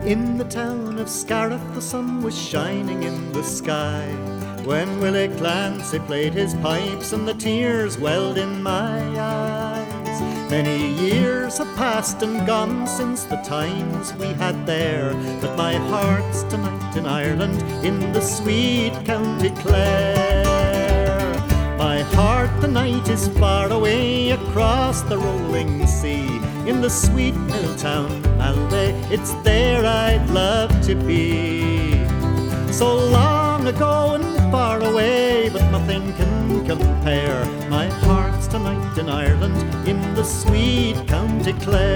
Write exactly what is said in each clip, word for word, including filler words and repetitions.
In the town of Scariff the sun was shining in the sky when Willie Clancy played his pipes and the tears welled in my eyes. Many years have passed and gone since the times we had there, but my heart's tonight in Ireland, in the sweet County Clare. My heart tonight is far away across the rolling sea, in the sweet mill town Malbay, it's there I'd love to be. So long ago and far away, but nothing can compare. My heart's tonight in Ireland, in the sweet County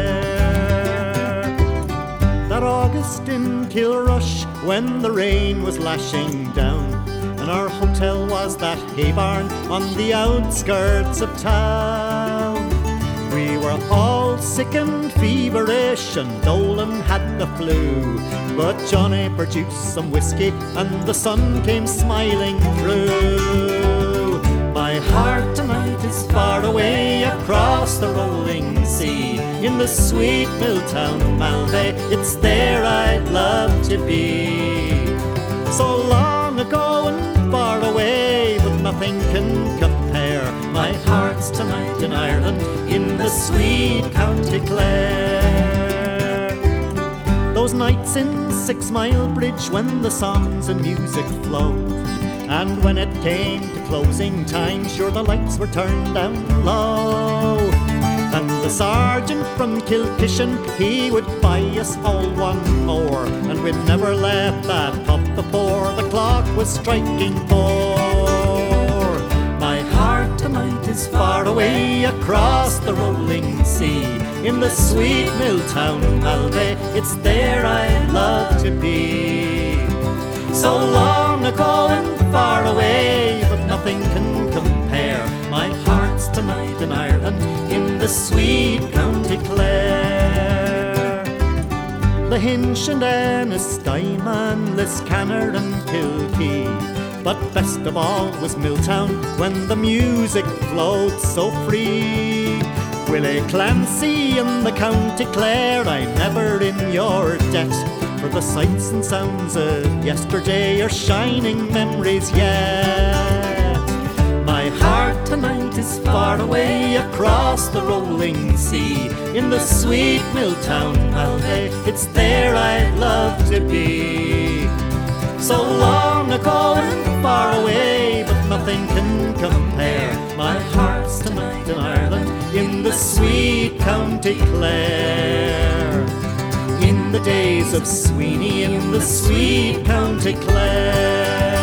Clare. That August in Kilrush, when the rain was lashing down, and our hotel was that hay barn on the outskirts of town. We were all sick and feverish, and Dolan had the flu, but Johnny produced some whiskey and the sun came smiling through. My heart tonight is far away across the rolling sea, in the sweet mill town Malbay, it's there I'd love to be. So long ago and far away, but nothing can compare. My heart's tonight in Ireland, in the sweet County Clare. Those nights in Six Mile Bridge when the songs and music flowed, and when it came to closing time, sure the lights were turned down low. And the sergeant from Kilkishen, he would buy us all one more, and we'd never left that pub before the clock was striking four. My heart tonight is far away across the rolling sea, in the sweet mill town Malbay, it's there I'd love to be. So long ago and far away, but nothing can compare. My heart's tonight in Ireland, in the sweet County Clare. The Hinch and Ennistymon, Liscannor and Kilkee, but best of all was Milltown when the music flowed so free. Willie Clancy and the County Clare, I'm never in your debt, for the sights and sounds of yesterday are shining memories yet. My heart tonight is far away across the rolling sea, in the sweet mill town Malbay, it's there I'd love to be. So long ago and far away, but nothing can compare. My heart's tonight in Ireland, in the sweet County Clare. In the days of Sweeney, in the sweet County Clare.